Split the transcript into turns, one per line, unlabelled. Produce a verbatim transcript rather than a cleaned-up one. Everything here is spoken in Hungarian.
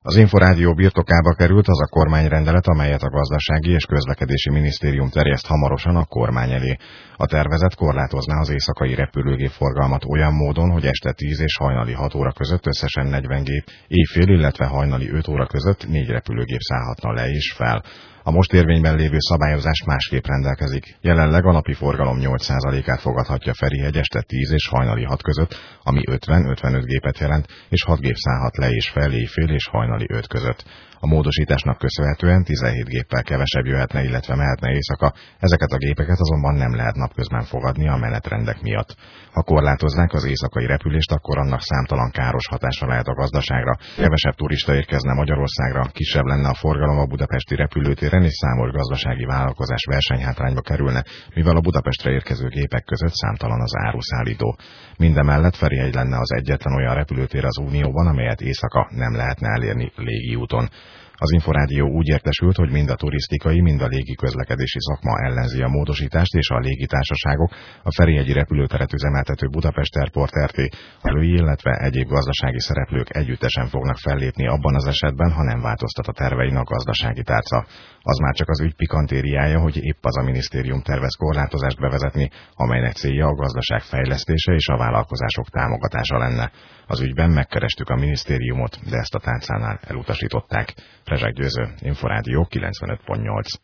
Az Inforádió birtokába került az a kormányrendelet, amelyet a Gazdasági és Közlekedési Minisztérium terjeszt hamarosan a kormány elé. A tervezet korlátozná az éjszakai repülőgépforgalmat olyan módon, hogy este tíz és hajnali hat óra között összesen negyven gép, éjfél, illetve hajnali öt óra között négy repülőgép szállhatna le és fel. A most érvényben lévő szabályozás másképp rendelkezik. Jelenleg a napi forgalom nyolc százalékát fogadhatja Ferihegy este tíz és hajnali hat között, ami ötven-ötvenöt gépet jelent, és hat gép szállhat le és fel éjfél és hajnali öt között. A módosításnak köszönhetően tizenhét géppel kevesebb jöhetne, illetve mehetne éjszaka, ezeket a gépeket azonban nem lehet napközben fogadni a menetrendek miatt. Ha korlátoznák az éjszakai repülést, akkor annak számtalan káros hatása lehet a gazdaságra. Kevesebb turista érkezne Magyarországra, kisebb lenne a forgalom a budapesti repülőtéren, és számos gazdasági vállalkozás versenyhátrányba kerülne, mivel a Budapestre érkező gépek között számtalan az áruszállító. Mindemellett Ferihegy lenne az egyetlen olyan repülőtér az Unióban, amelyet éjszaka nem lehetne elérni légiúton. Az Inforádió úgy értesült, hogy mind a turisztikai, mind a légi közlekedési szakma ellenzi a módosítást, és a légitársaságok, a ferihegyi repülőteret üzemeltető Budapest Airport er té, elői, illetve egyéb gazdasági szereplők együttesen fognak fellépni abban az esetben, ha nem változtat a tervein a gazdasági tárca. Az már csak az ügy pikantériája, hogy épp az a minisztérium tervez korlátozást bevezetni, amelynek célja a gazdaság fejlesztése és a vállalkozások támogatása lenne. Az ügyben megkerestük a minisztériumot, de ezt a tárcánál elutasították. Rezsek Győző, Inforádió kilencvenöt pont nyolc.